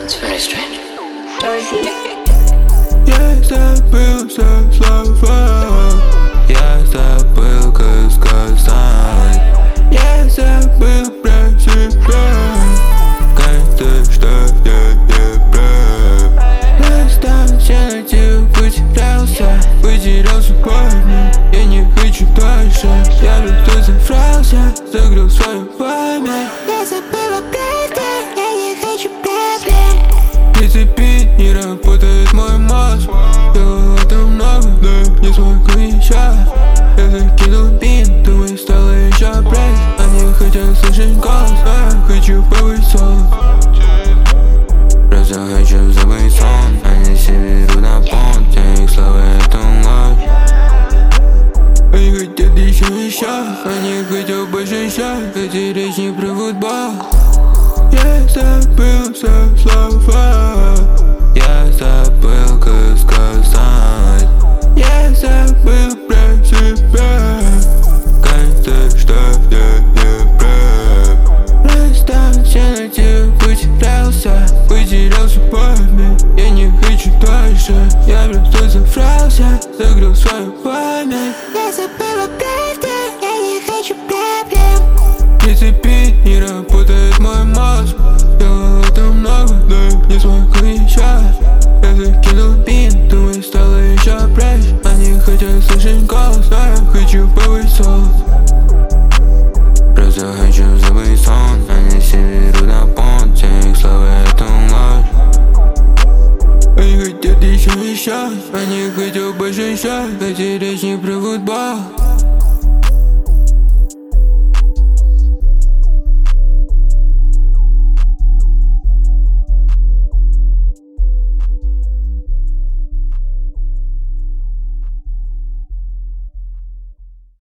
It's very strange. Я забыл все слова, я забыл, как сказать. Я забыл про себя, кажется, что я не прав. Достаточно потерялся в память. Я не хочу дальше, я просто заврался, закрыл свою память. Я забыла правду, я не хочу проблем. Прицепить не работает мой мозг. Делал это много, но не смогу еще. Я закинул бинт, думаю, стало еще пресс. Они хотят слышать голос, а я хочу побыть сон. Просто хочу забыть сон. Они все берут на понт, я их слова это ложь. Они хотят еще, они хотят больше еще. Эти речи про футбол. Я забыл все слова, я забыл, как сказать. Я забыл про себя, кажется, что я не прав. Достаточно потерялся в память. Я не хочу дальше, я просто заврался, закрыл свою память. Я забыла правду, я не хочу проблем. Прицепить не работает мой мозг. Делал это много, но не смогу еще. Я закинул бинт, думаю, стало еще пресс. Они хотят слышать голос, а я хочу побыть сон. Просто хочу забыть сон. Они все берут на понт, я их слова это ложь. Они хотят еще, они хотят больше еще. Эти речи про